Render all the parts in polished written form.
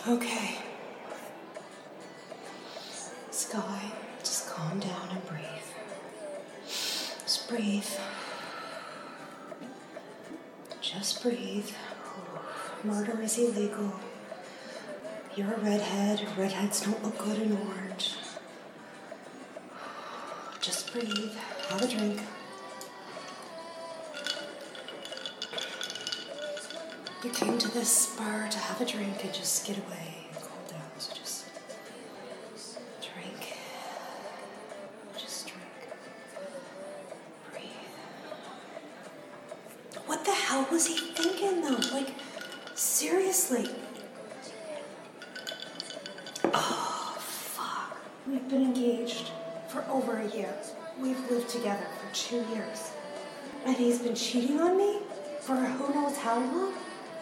Okay. Sky, just calm down and breathe. Just breathe. Just breathe. Murder is illegal. You're a redhead. Redheads don't look good in orange. Just breathe. Have a drink. You came to this bar to have a drink and just get away and cool down. So just drink. Just drink. Breathe. What the hell was he thinking though? Like, seriously. Oh, fuck. We've been engaged for over a year. We've lived together for 2 years. And he's been cheating on me for who knows how long?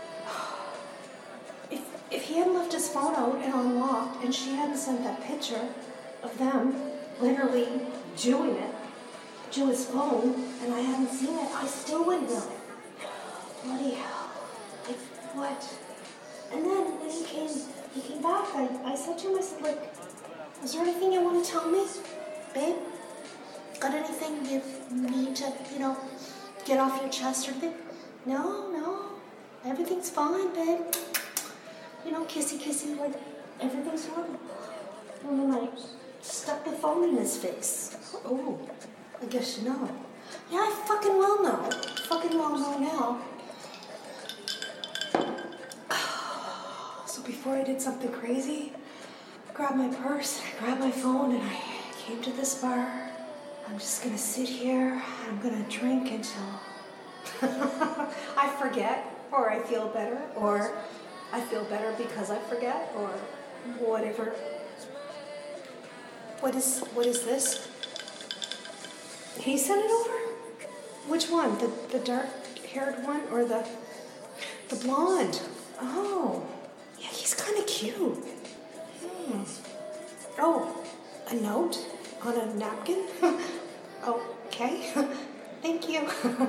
If he hadn't left his phone out and unlocked and she hadn't sent that picture of them literally doing it to his phone and I hadn't seen it, I still wouldn't know. Bloody hell. Like, what? And then when he came back, I said to him, I said, like, is there anything you want to tell me? Babe? Got anything you need to, get off your chest or anything? No. Everything's fine, babe. Kissy, like, everything's normal. And then I stuck the phone in his face. Oh, I guess you know. Yeah, I fucking well know. Fucking well know now. So before I did something crazy, I grabbed my purse, I grabbed my phone, and I came to this bar. I'm just gonna sit here, and I'm gonna drink until I forget, or I feel better, or I feel better because I forget, or whatever. What is this? He sent it over? Which one? The dark-haired one or the blonde? Oh, yeah, he's kind of cute. Oh, a note on a napkin? Okay, thank you.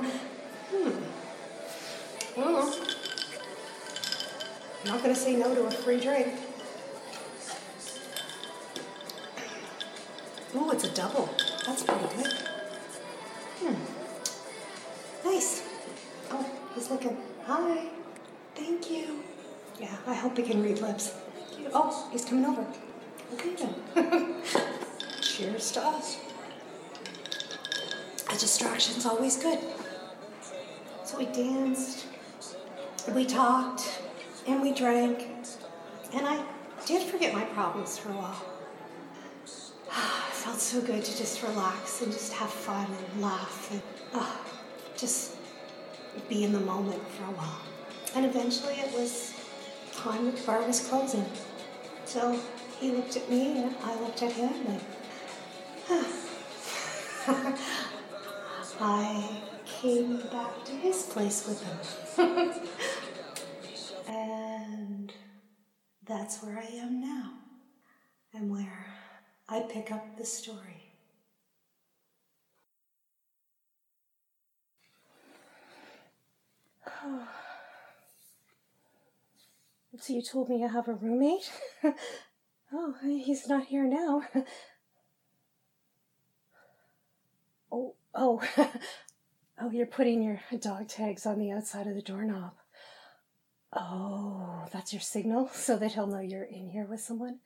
Well, I'm not going to say no to a free drink. Ooh, it's a double. That's pretty good. Nice. Oh, he's looking. Hi. Thank you. Yeah, I hope he can read lips. Thank you. Oh, he's coming over. Okay then. Cheers to us. A distraction's always good. So we danced, we talked, and we drank, and I did forget my problems for a while. It felt so good to just relax and just have fun and laugh and just be in the moment for a while. And eventually it was time the bar was closing. So he looked at me and I looked at him and I came back to his place with him. And that's where I am now, and where I pick up the story. So you told me you have a roommate? Oh, he's not here now. Oh, oh, you're putting your dog tags on the outside of the doorknob. Oh, that's your signal so that he'll know you're in here with someone?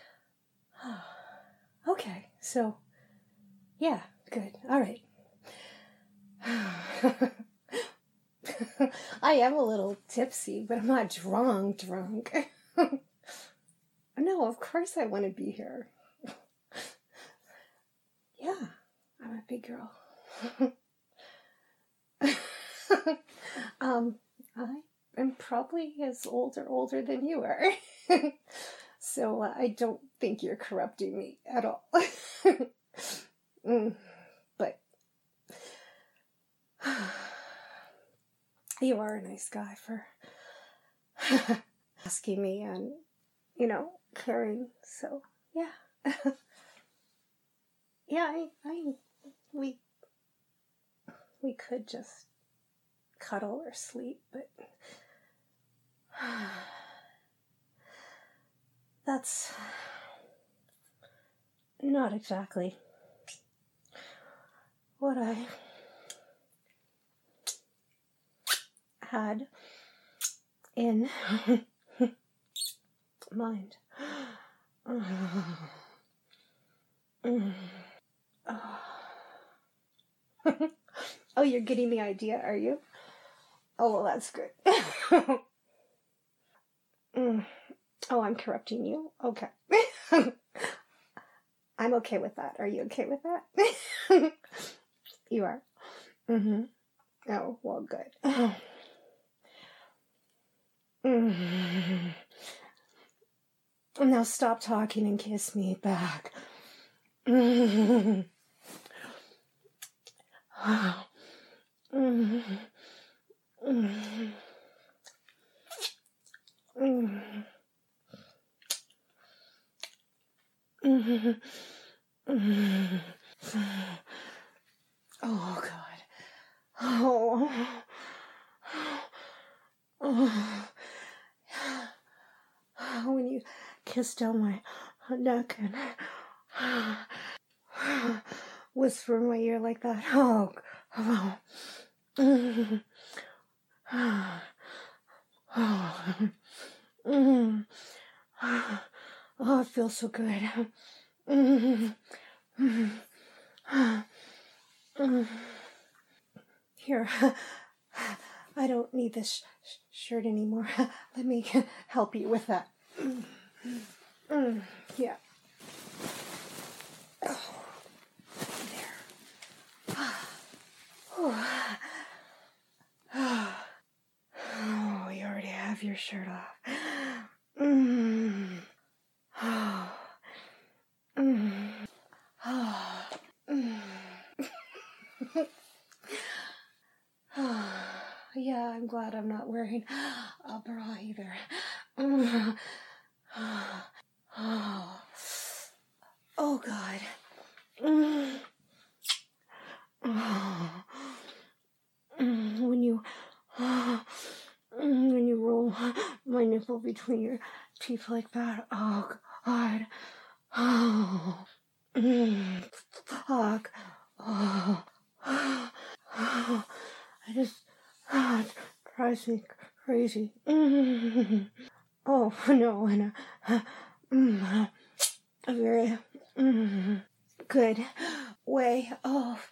Okay, so, yeah, good, all right. I am a little tipsy, but I'm not drunk. No, of course I want to be here. Yeah, I'm a big girl. I'm probably as older than you are. So I don't think you're corrupting me at all. But you are a nice guy for asking me and, caring. So, yeah. Yeah, we could just cuddle or sleep, but that's not exactly what I had in mind. Oh, you're getting the idea, are you? Oh, well, that's good. Oh, I'm corrupting you? Okay. I'm okay with that. Are you okay with that? You are? Mm-hmm. Oh, well, good. Now stop talking and kiss me back. Oh, God. Oh. When you kiss down my neck and whisper in my ear like that. Oh. Oh, it feels so good. Here, I don't need this shirt anymore. Let me help you with that. Yeah. Oh, there. Oh, you already have your shirt off. Yeah, I'm glad I'm not wearing a bra either. Oh, God. When you roll my nipple between your teeth like that, oh, God. Oh, fuck. Oh, I just, it drives me crazy. Oh, no, and a very good way of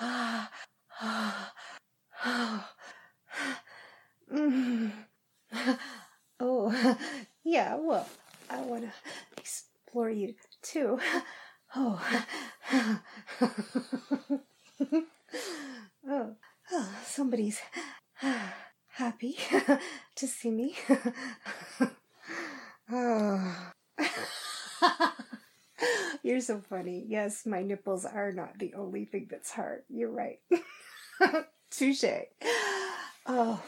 oh, yeah, well, I want to explore you too. Oh, somebody's happy to see me. Oh. You're so funny. Yes, my nipples are not the only thing that's hard. You're right. Touche. Oh.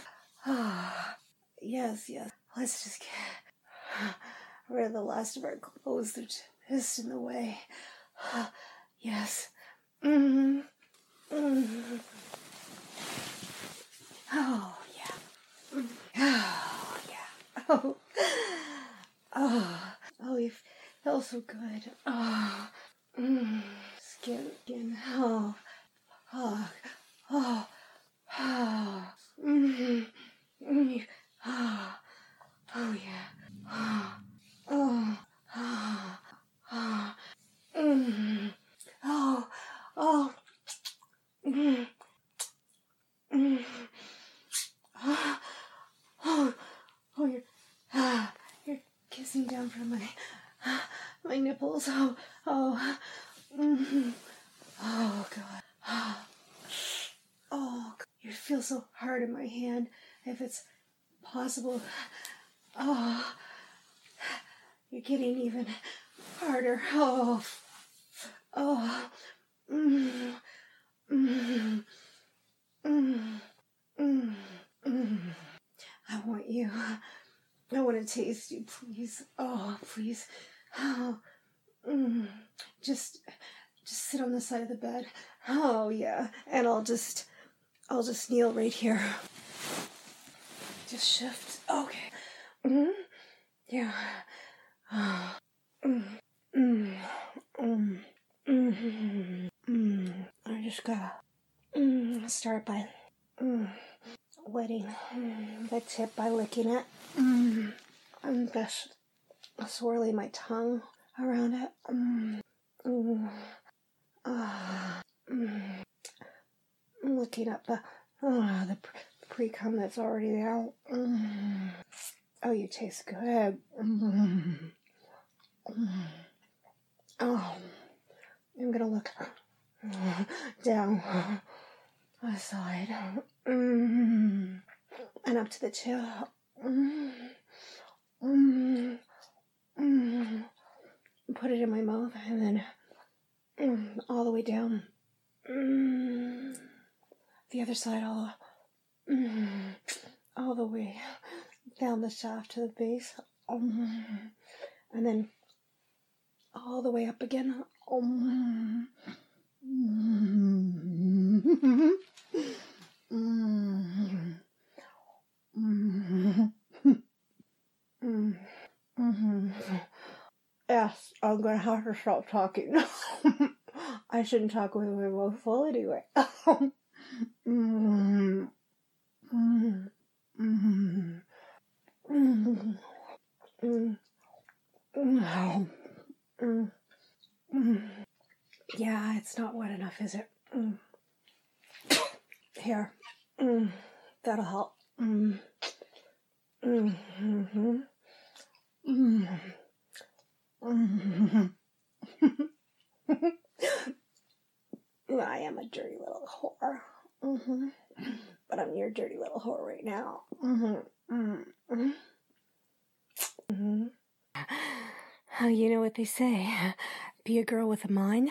Yes. Let's just get rid of the last of our clothes. They're just in the way. Yes. Oh, yeah. Oh, yeah. Oh, you feel so good. Oh, skin. Oh, oh, yeah. You're kissing down from my nipples. Oh, God. Oh, you feel so hard in my hand. If it's possible. Oh, you're getting even harder. Oh. I want you. I want to taste you, please. Oh, please. Oh, just sit on the side of the bed. Oh, yeah. And I'll just kneel right here. Just shift. Okay. Yeah. I just gotta start by wetting the tip by licking it. I'm just swirling my tongue around it. Looking at the pre-cum that's already there. Oh, you taste good. Oh, I'm gonna look down the side and up to the tip. Put it in my mouth and then all the way down. The other side all the way down the shaft to the base. And then all the way up again. Yes, I'm gonna have to stop talking. I shouldn't talk with my mouth full anyway. Yeah, it's not wet enough, is it? Here. That'll help. I am a dirty little whore. But I'm your dirty little whore right now. You know what they say. Be a girl with a mind.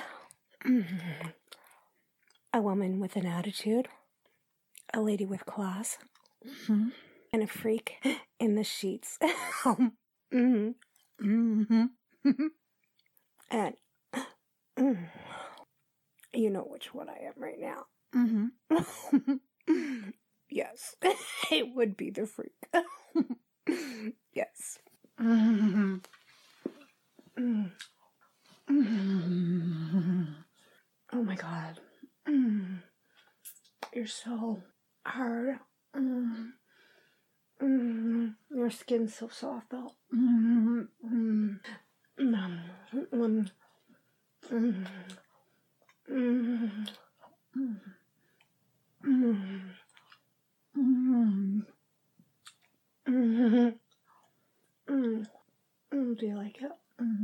A woman with an attitude. A lady with class. And a freak in the sheets. And you know which one I am right now. Yes, it would be the freak. Yes. Oh my God. You're so hard. Your skin's so soft though. Do you like it?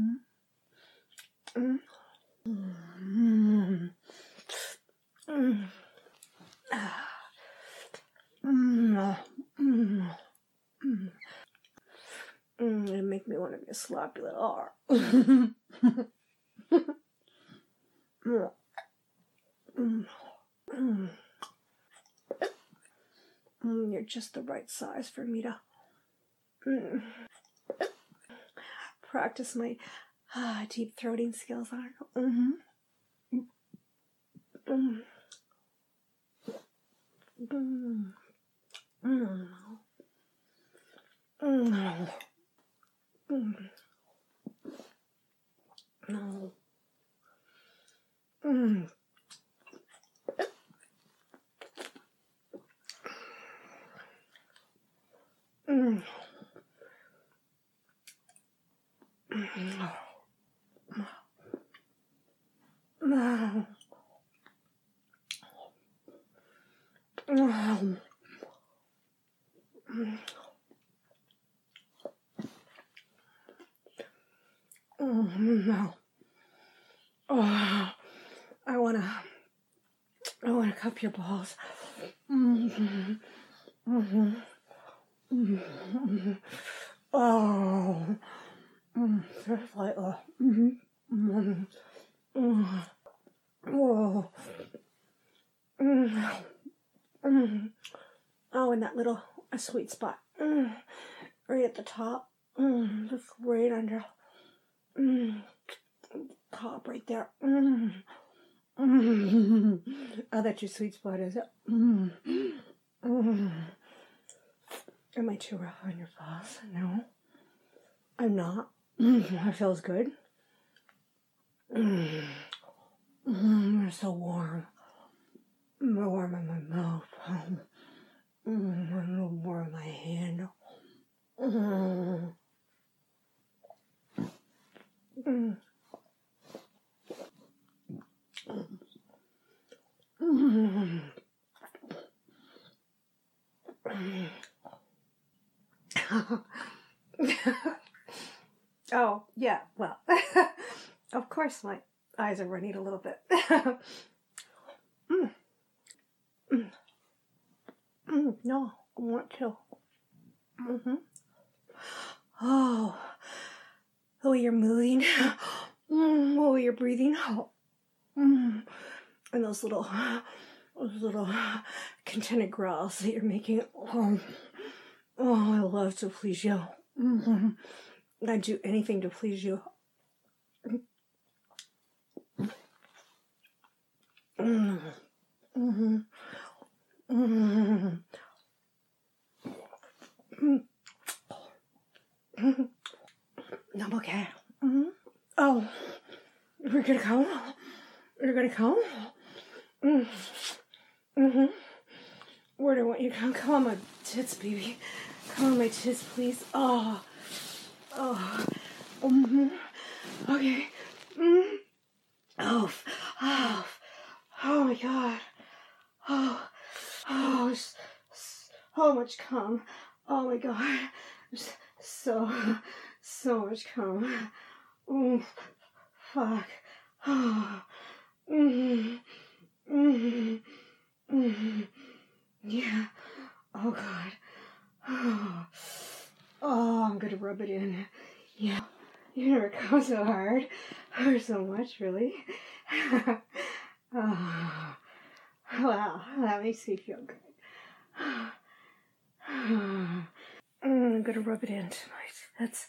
It'd make me want to be a sloppy little whore. You're just the right size for me to practice my deep throating skills on. No. Oh, I wanna cup your balls. Oh, just like whoa. Oh, and that little sweet spot, right at the top, just right under. Top right there. Oh, that's your sweet spot, is it? Am I too rough on your balls? No, I'm not. That feels good. You're so warm. Warm in my mouth. A little warm in my hand. Oh, yeah, well, of course my eyes are running a little bit. No, I want to. Oh, the way you're moving. The way you're breathing. And those little contented growls that you're making. Oh, I love to please you. I'd do anything to please you. I'm okay. Oh, we're gonna come? You're gonna come? Where do I want you to come? Come on my tits, baby. Come on my tits, please. Oh. Okay. Oh my God. So much cum. Oh my God. So much cum. Fuck. Yeah. Oh God. Oh, I'm gonna rub it in. Yeah. You never come so hard. Or so much, really. Oh. Wow, that makes me feel good. I'm gonna rub it in tonight. That's...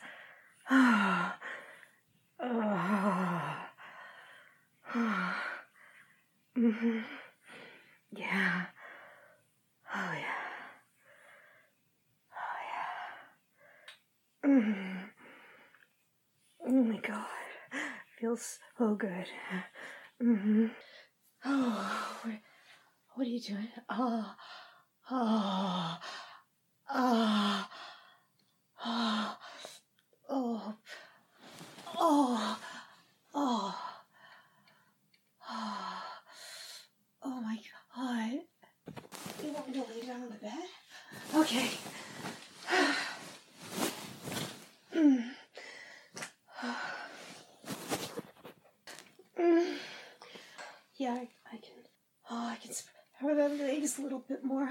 Yeah. Oh, yeah. Oh my God. Feels so good. Oh, what are you doing? Oh. Oh my God. You want me to lay down on the bed? Okay. Yeah, I can. Oh, I can spread my legs a little bit more.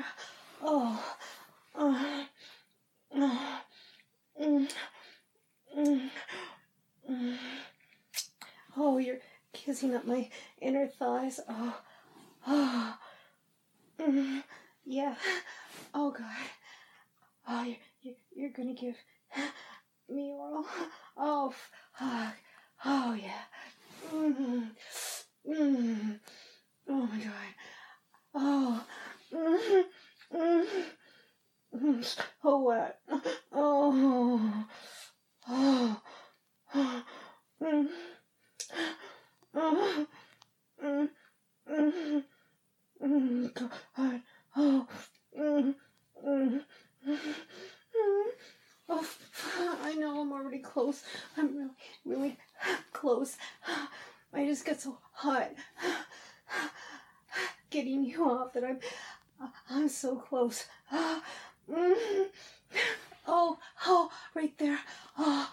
Oh, you're kissing up my inner thighs. Yeah. Oh God. Oh, you're gonna give me oral. Oh, fuck. Oh yeah. Oh my God. Oh. Oh what? Oh. Oh. God. Oh. Oh, I know I'm already close. I'm really, really close. I just got so hot getting you off that I'm so close. Oh, right there. Oh.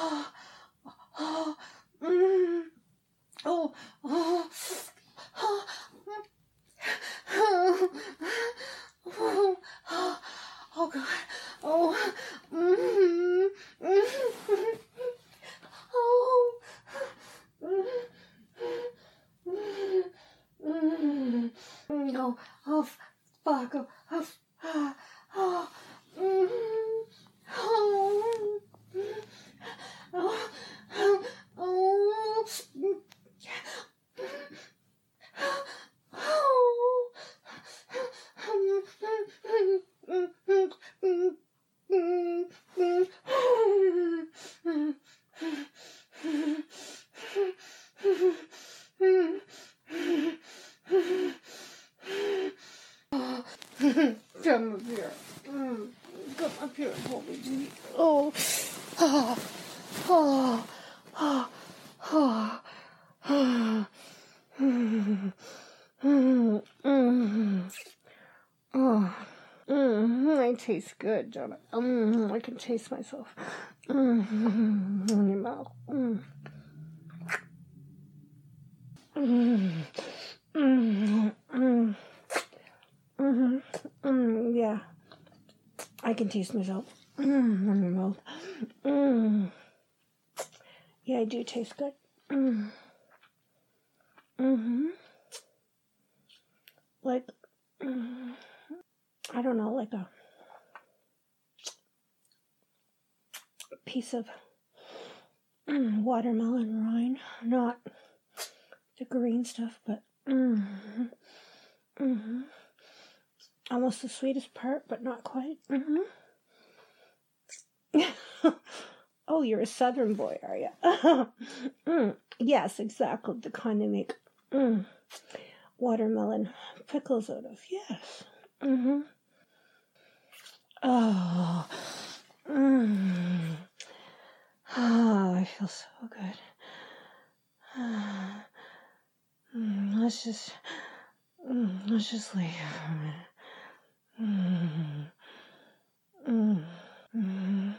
Oh God. Oh. No. Oh, fuck. Oh, oh, oh, oh. Oh, I taste good, don't I? I can taste myself in your mouth. Yeah, I can taste myself in your mouth. Yeah, I do taste good. Like, I don't know, like a piece of watermelon rind, not the green stuff, but almost the sweetest part, but not quite. Oh, you're a Southern boy, are you? Yes, exactly, the kind they make watermelon pickles out of. Yes. Oh. Oh, I feel so good. Let's just lay here for a minute.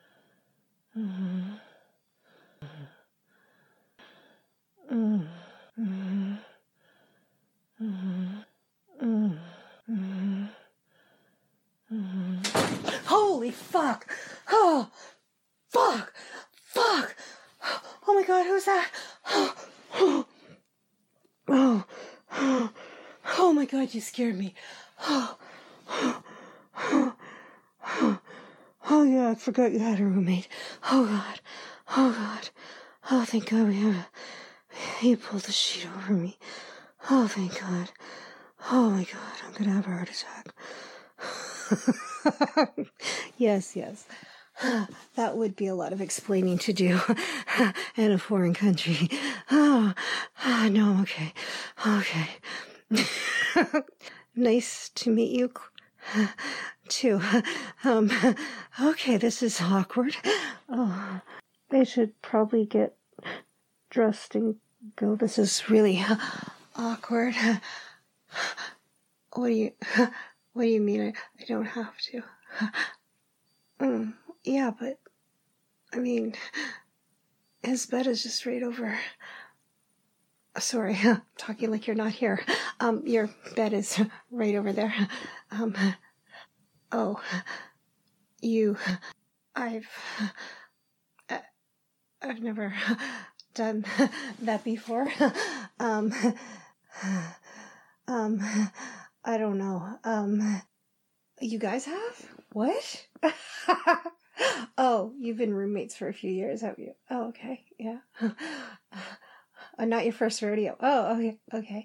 Holy fuck! Oh, fuck! Fuck! Oh my god, who's that? Oh my god, you scared me. Oh yeah, I forgot you had a roommate. Oh god. Oh god. Oh, thank god you pulled the sheet over me. Oh, thank god. Oh my god, I'm gonna have a heart attack. Yes. That would be a lot of explaining to do in a foreign country. No, I'm okay. Okay. Nice to meet you, too. Okay, this is awkward. Oh, I should probably get dressed and go. This is really awkward. What do you mean I don't have to? Yeah, but I mean, his bed is just right over. Sorry, talking like you're not here. Your bed is right over there. Oh, I've never done that before. I don't know. You guys have? What? Oh, you've been roommates for a few years, have you? Oh, okay, yeah. Not your first rodeo. Oh, okay.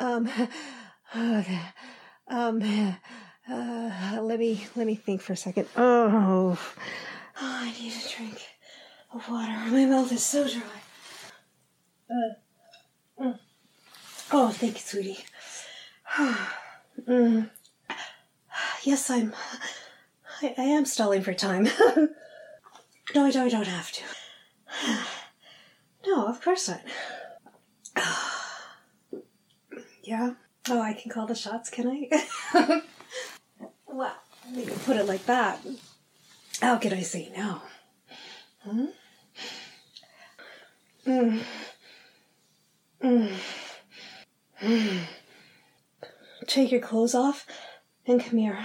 Let me think for a second. Oh, I need a drink of water. My mouth is so dry. Oh, thank you, sweetie. Yes, I am stalling for time. No, I don't have to. No, of course not. Yeah? Oh, I can call the shots, can I? Well, you can put it like that. How can I say no? Take your clothes off and come here.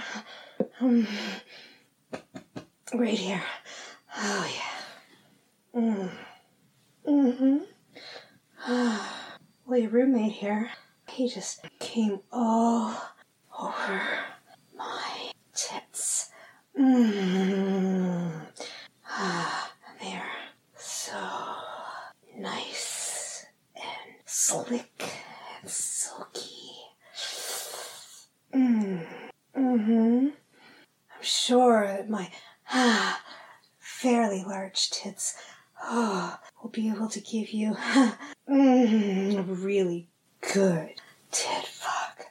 Right here. Oh, yeah. Well, your roommate here, he just came all over my tits. They're so nice and slick and silky. I'm sure that my fairly large tits will be able to give you a really good tit fuck.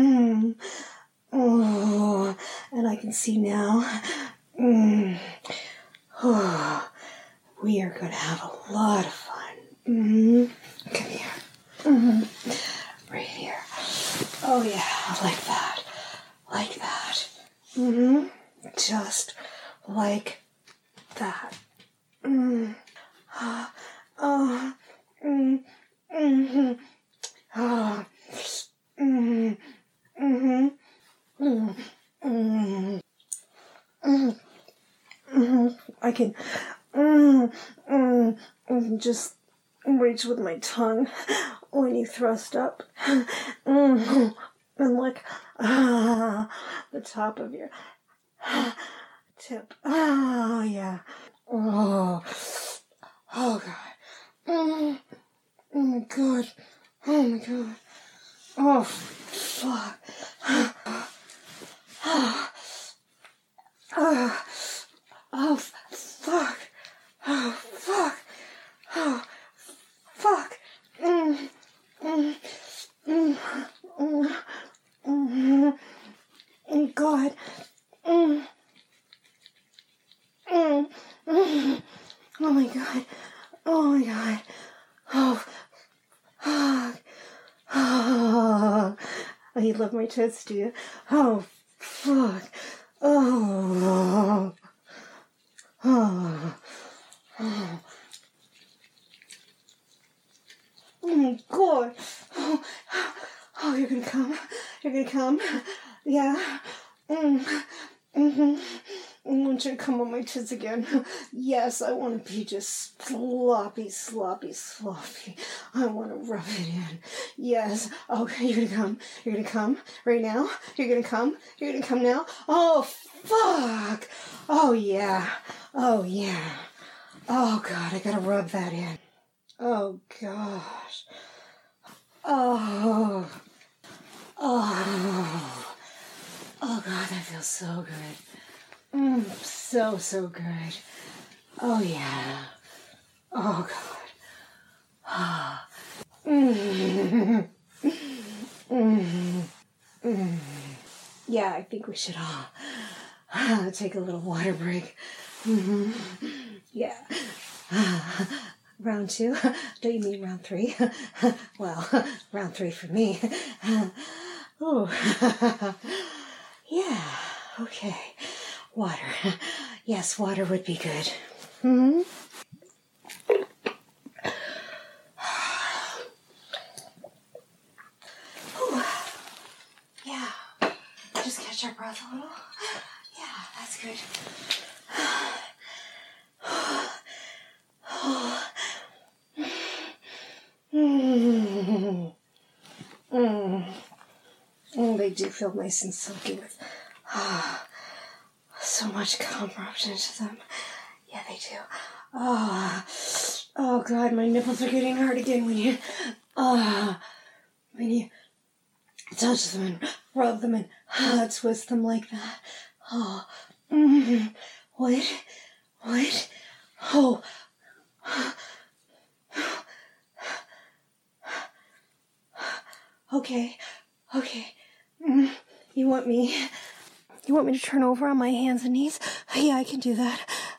Oh, and I can see now. Oh, We are going to have a lot of fun. Mm-hmm. Come here. Mm-hmm. Right here. Oh yeah, like that. Like that. Mm-hmm. Just like that. Mm. Oh. Mm. Mm-hmm. Oh. Mm. Mm-hmm. Mm. Mm. Mm. Mm-hmm. I can just reach with my tongue when you thrust up. And like the top of your tip. Oh, yeah. Oh, oh God. Oh my God. Oh my God. Oh, fuck. Oh, fuck. Oh, fuck. Oh, fuck. God. Oh my God. Oh my God. Oh, fuck. Oh, you love my tits, do you? Oh, fuck. Oh. Oh. Oh. Oh my God. Oh, oh, you're gonna come. You're gonna come. Yeah. Mm-hmm. I want you to come on my tits again. Yes, I want to be just sloppy. I want to rub it in. Yes. Okay, you're gonna come. You're gonna come right now. You're gonna come. You're gonna come now. Oh, fuck. Oh, yeah. Oh, yeah. Oh, God, I gotta rub that in. Oh, gosh. Oh. Oh. Oh, God, that feels so good. So good. Oh, yeah. Oh, God. Yeah, I think we should all take a little water break. Yeah. Round 2? Don't you mean round 3? Well, round 3 for me. Oh. Yeah, okay. Water. Yes, water would be good. Yeah. Just catch our breath a little. Yeah, that's good. They do feel nice and silky with so much cum rubbed into them. Yeah, they do. Oh God, my nipples are getting hard again when you touch them and rub them and twist them like that. Oh, what? Oh. Okay. You want me to turn over on my hands and knees? Yeah, I can do that.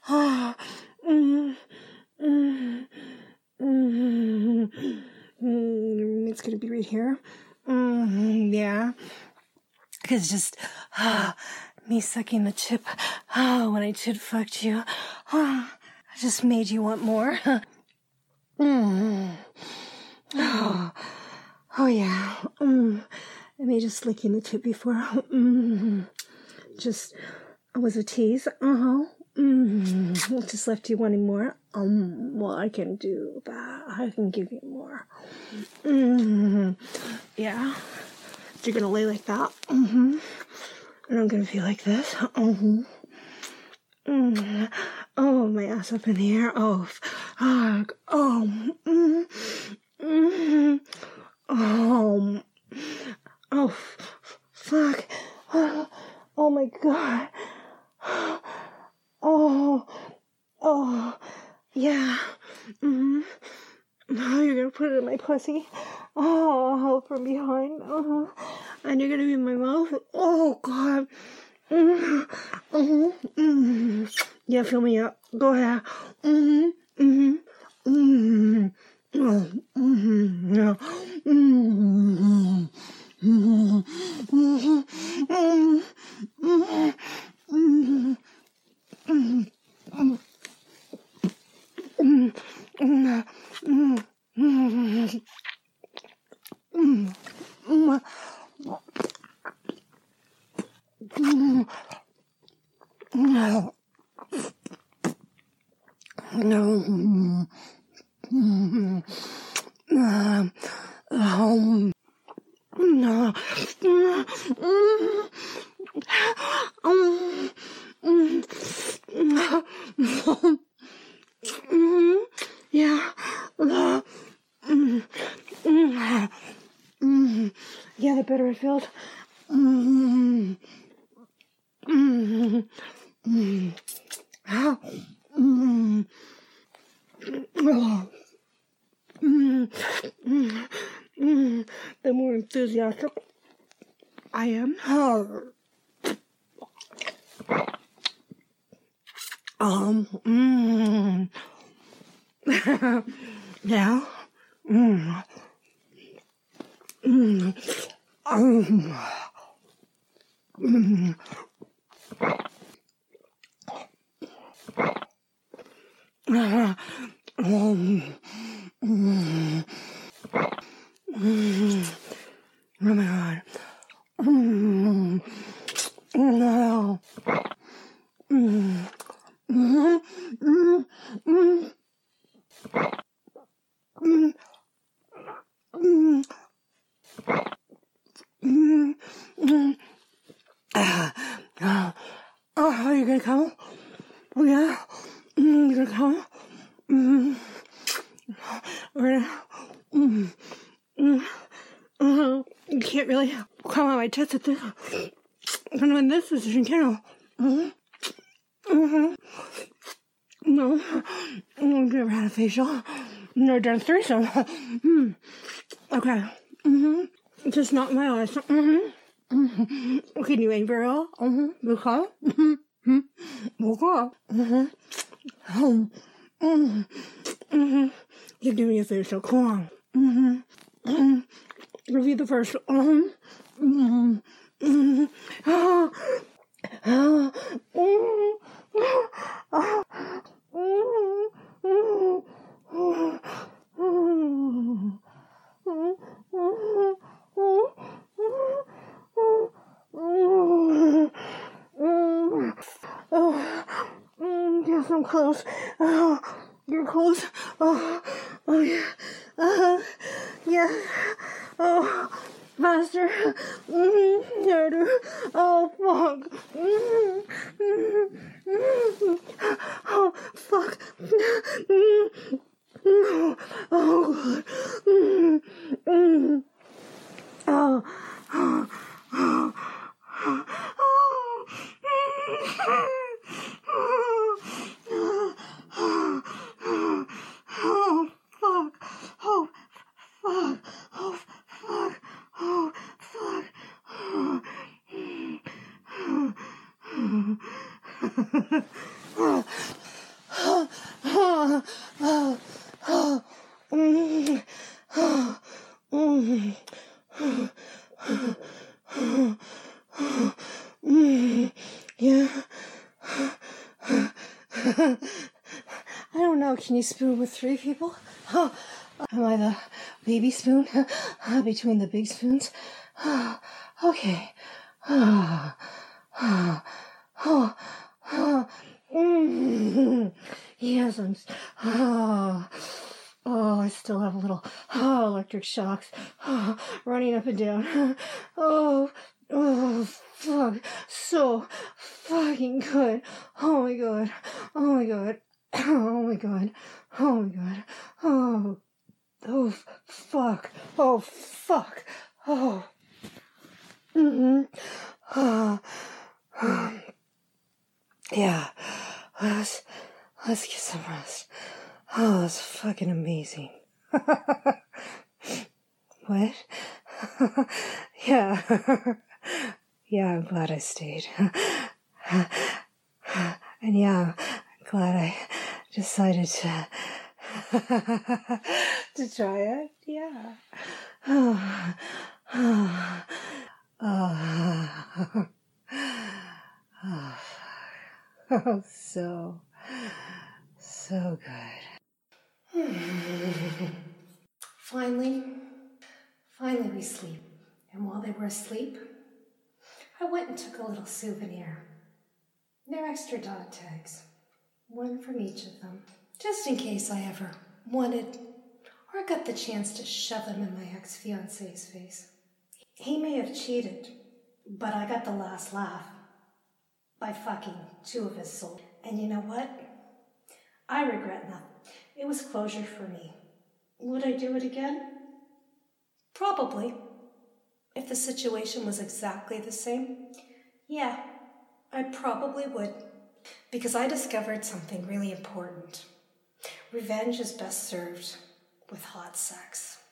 It's gonna be right here. Yeah. Because just me sucking the tip when I tit fucked you just made you want more. Oh yeah. I made just licking the tip before. Just was a tease. Just left you wanting more. Well, I can do that. I can give you more. Yeah. You're gonna lay like that. And I'm gonna feel like this. Oh, my ass up in the air. Oh, fuck. Oh, fuck. Oh my God. Oh, yeah. Oh, you're gonna put it in my pussy. Oh, from behind. And you're gonna be in my mouth. Oh, God. Yeah, fill me up. Go ahead. Mm-hmm. Mm-hmm. Mm-hmm. Yeah. Mm-hmm. Mm-hmm. Mm-hmm. Mm-hmm. Mm-hmm. Yeah. Yeah, the better it feels. The more enthusiastic I am. Yeah. Oh my god. No. Oh, are you gonna come? Oh yeah? You gonna come? We're gonna, you can't really come on my tits with this. I'm doing this position, can you? No. I've never had a facial. Never done a threesome. Okay. Just not in my eyes. Can you aim very well? Okay. Okay. You give me a facial. Come on. Give you the first. Yes, I'm close. You're close. Oh, yeah. Yeah. Oh, faster. Harder. Oh, fuck. Oh, fuck. Oh, God. Oh. Oh, fuck. Oh, fuck. Oh, fuck. Oh, fuck. Yeah. I don't know. Can you spoon with 3 people? Am I the baby spoon between the big spoons? Okay. Yes, I still have a little electric shocks running up and down. Oh, fuck. So fucking good. Oh my god. Oh my god. Oh my god. Oh my god. Oh, fuck. Oh, fuck. Oh. Yeah. Let's get some rest. Oh, that's fucking amazing. What? Yeah. Yeah, I'm glad I stayed. And yeah, I'm glad I decided to to try it. Yeah. Oh, so good. Finally we sleep. And while they were asleep, I went and took a little souvenir. They're extra dog tags, one from each of them, just in case I ever wanted or got the chance to shove them in my ex-fiance's face. He may have cheated, but I got the last laugh by fucking 2 of his souls. And you know what? I regret nothing. It was closure for me. Would I do it again? Probably. If the situation was exactly the same, yeah, I probably would. Because I discovered something really important. Revenge is best served with hot sex.